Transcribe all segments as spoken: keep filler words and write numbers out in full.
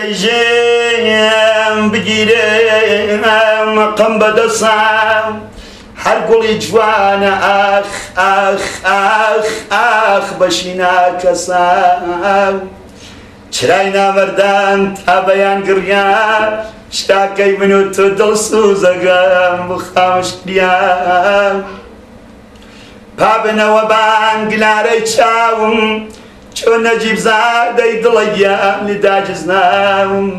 دەیژێم بگیرێم قەم بەدەسام هەر گوڵی جوانە ئاخ ئاخ ئاخ ئاخ بەشی ناکەسام چرای نامەردان تا بەیان گڕیان شتاکەی من و تۆ دڵسوزەکەم بۆ خامشتیان پابنەوە بانگلارەی چاوم چۆن نەجیب زادەی دڵی گیان لی داگیزناوم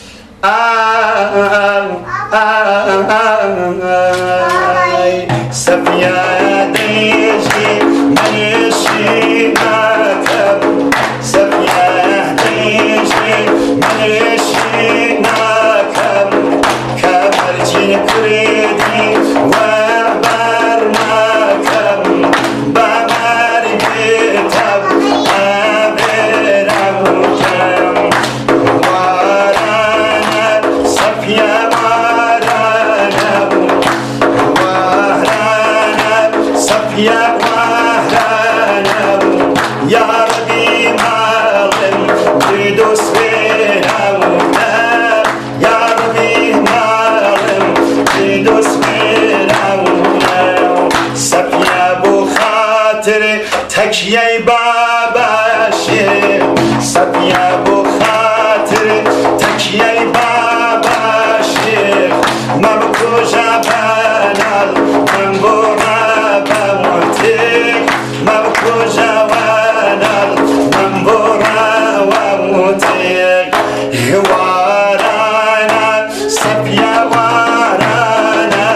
سەفیا دەیژی منیشی ناکەم سەفیا دەیژی منیشی ناکەم کە مەرجین کوڕێتی وە بەر ناکەم بە مەرگێتەم ئەبێرەم کەم وارانە سەفیا وارانە وارانە سەفیا وارانە یا ڕەبی ماڵم بێدۆ سوێرەوە یا ڕەبی ماڵم بێدۆ سوێرەوە سەفیا بۆ خاتر تەکیەی باباشێ سەفیا بۆ خاتر تەکیەی باباشێ مەبکۆژە بەناڵ من بۆ ڕابەموتێک مەبکۆژە وەناڵ من بۆ ڕاوەموتێک وارانە سەفیا وارانە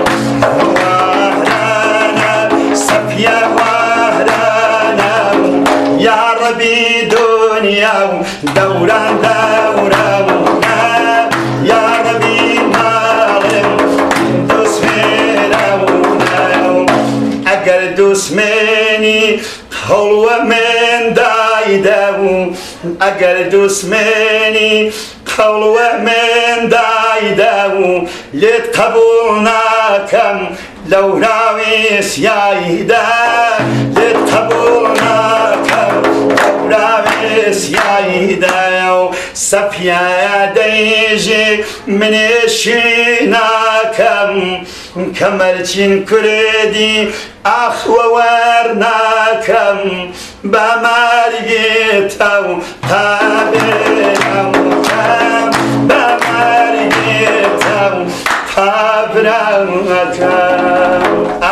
وارانە سەفیا وارانە یا ڕەبی دنیا و دەوران دەورەم یا ڕەبی ماڵم دوسمێنەوە ئەگەر دوسمێنی هەوڵوە من دایدەوە ئەگەر دوسمێنی قەوڵوە من دایدەوە لێت قەبوڵ ناکەم لەو راوێسیایدا لێت قەبوڵ ناکەم لەو راوێسیایدا و سەفیا دەیژێ منێشی ناکەم کە مەرجین کوڕێدی ئاخوە وەرناکەم بە مەرگێتە و تا بێرەم کەم بە مەرگێتە و تا برەمەکەم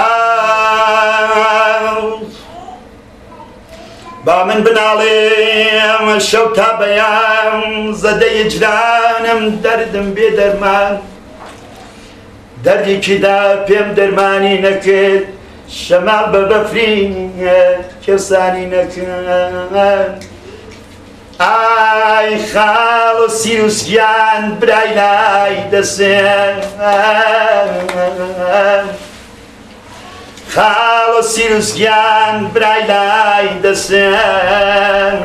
با من بناڵێم شەو تا بەیان زەدەی جرانم دەردم بێ دەرمان دەردێکیدا پێم دەرمانی نەکرد شەماڵ بە بەفری کێسانی نەکرد ئای خاڵ و سیروسگیان برای لای دەسێن خاڵ و سیروسگیان برای لای دەسێن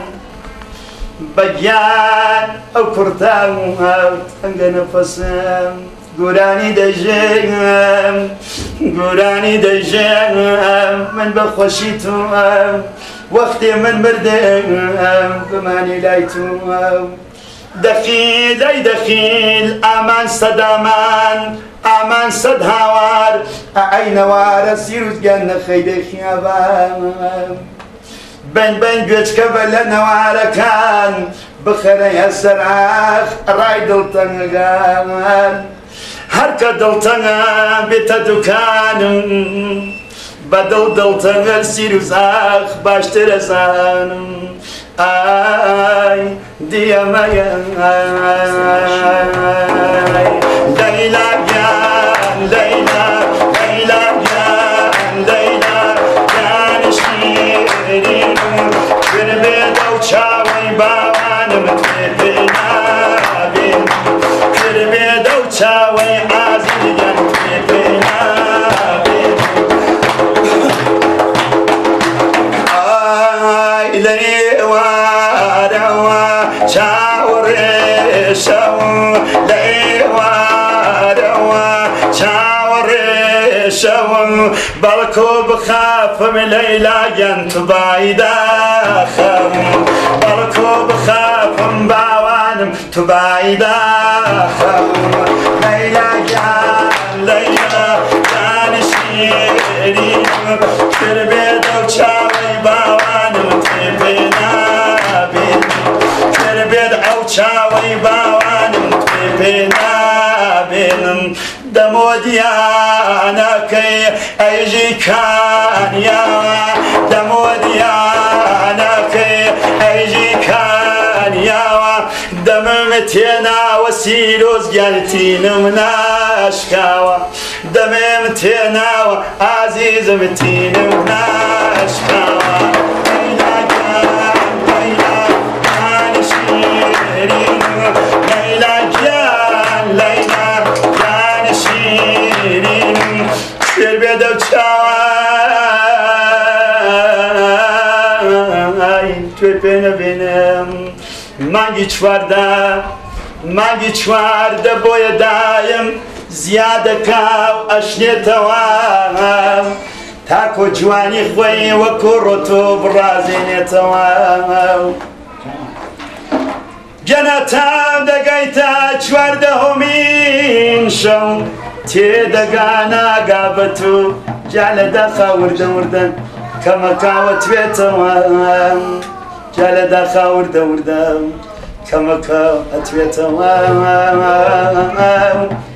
بەگیان ئەو کوڕتان و تەنگە نەفەسم گورانی دەژێم گورانی دەژێم من بە خۆشی توم وەختێ من مردم بمانی لای توم دەخیل ئەی دەخیل ئامان سەد ئامان ئامان سەد هاوار ئەی نەوارە سیروسگیان نەخەی دەخیابان بەن بەن گوێچکە بە لە نەوارەکان بخەرەیە سەراخ ڕای دڵتەنگەکان هەرکە دڵتەنگە بێتە دوکانم بە دڵ دڵتەنگەر سیروزاخ باشترە زانم ئای دیەمەیە لەیلا گیان لەیلا لەیلا گیان لەیلا گیانشتیرین کربێدە و چاوەی باوانم کربێ نابێن کربێدە و چاوەی ئازیزیان کربێ نابێن ئای لەێوارەوە چاوەڕێشەوە لەێوارەوە چاوەڕێشەوە بەڵکۆ بخافم لەیلاگەن تو بایداخەم بەڵکۆ بخافم باوان جانم تو بايدا ليلى جان ليلى جان شيرين تربيت وشاوي باوانم تبينا بين تربيت وشاوي باوانم تبينا بين دموديانا كي ايجي كان يا دموديانا كي ايجي كان يا دممتنا وسيلوز قالتين مناشكاوا دممتنا وعزيز متين مناشكاوا ليلى جان ليلى جان شيرين ليلى جان ليلى جان شيرين شير بيدو تشاواي توي بينا بينم مانگی چوارده مانگی چوارده بۆیە دایم زیادە کاو ئەشنێتەوە تاکۆ جوانی خۆی وەکو ڕۆتۆ بڕازێنێتەوە گەنەتان دەگەیتە چواردەهەمین شەو تێدەگا ناگابەت و جا لە داخا وردە وردەن کەمەکاوە توێتەوە جالە داخا وردە وردە کەمەکە ئەتوێتەوە